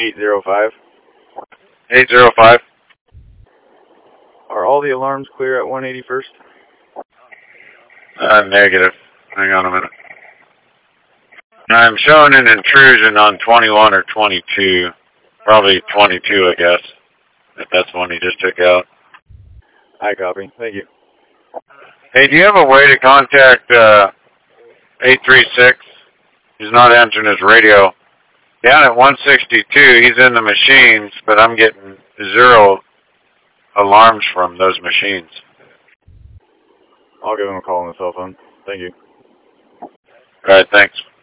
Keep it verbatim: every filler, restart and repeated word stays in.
eight zero five. eight zero five. Are all the alarms clear at one eighty-first? Uh, negative. Hang on a minute. I'm showing an intrusion on twenty-one or twenty-two. Probably twenty-two, I guess. If that's one he just took out. I copy. Thank you. Hey, do you have a way to contact uh, eight three six? He's not answering his radio. Down at one sixty-two, he's in the machines, but I'm getting zero alarms from those machines. I'll give him a call on the cell phone. Thank you. All right, thanks.